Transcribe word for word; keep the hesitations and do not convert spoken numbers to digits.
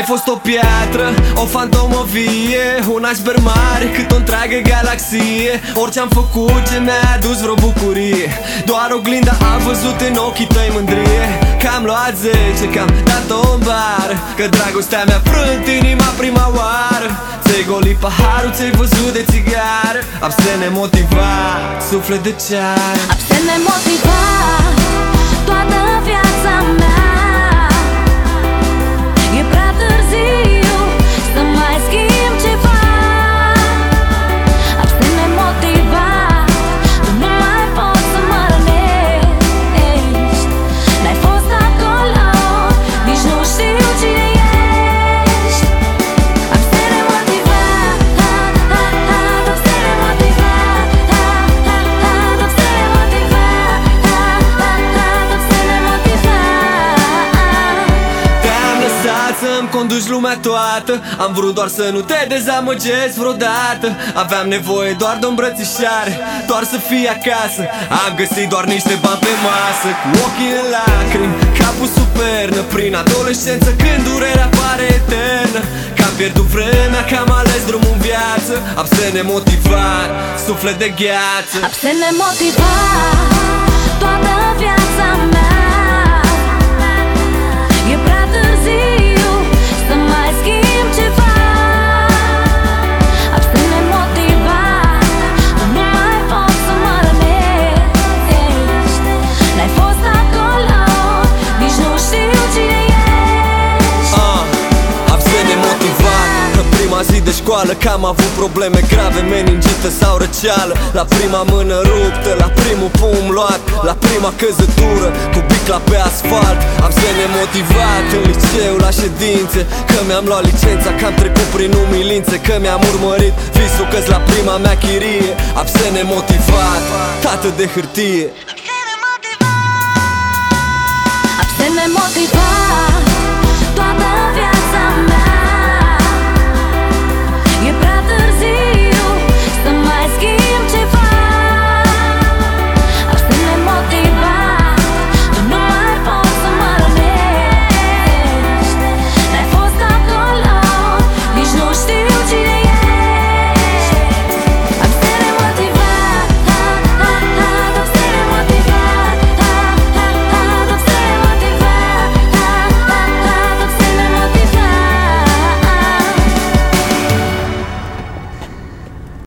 Ai fost o piatră, o fantomă vie, un iceberg mare cât o întreagă galaxie. Orice-am făcut ce mi-a adus vreo bucurie, doar oglinda a văzut în ochii tăi mândrie. Că am luat zece, că am dat-o în bară, că dragostea mi-a frânt inima prima oară. Ți-ai golit paharul, ți-ai văzut de țigară. Absen nemotivat, suflet de ceară. Absen nemotivat, toată viața mea. E prea târziu să mai schimb ceva. Absen nemotivat, tu nu mai poți să mă rănești. N-ai fost acolo, nici nu știu cine ești. Absen nemotivat, absen nemotivat, absen nemotivat, absen nemotivat. Te-am lăsat să-mi conduci lumea toată, am vrut doar să nu te dezamăgesc vreodată. Aveam nevoie doar de o îmbrățișare, doar să fii acasă. Am găsit doar niște bani pe masă, cu ochii în lacrimi, capul sub pernă. Prin adolescență când durerea pare eternă, că am pierdut vremea, că am ales drumul în viață. Absen nemotivat, suflet de gheață. Absen nemotivat, toată viața mea. E prea târziu să mai schimb ceva. Absen nemotivat, tu nu mai poți să mă rănești. N-ai fost acolo, nici nu știu cine ești. uh, Absen nemotivat, în prima zi de școală, că am avut probleme grave, meningită sau răceală. La prima mână ruptă, la primul pumn luat, la prima căzătură cu bicla pe asfalt. Absen nemotivat în liceu la ședințe, că mi-am luat licența, că am trecut prin umilințe, că mi-am urmărit visul că-s la prima mea chirie. Absen nemotivat, tată de hârtie. Absen nemotivat.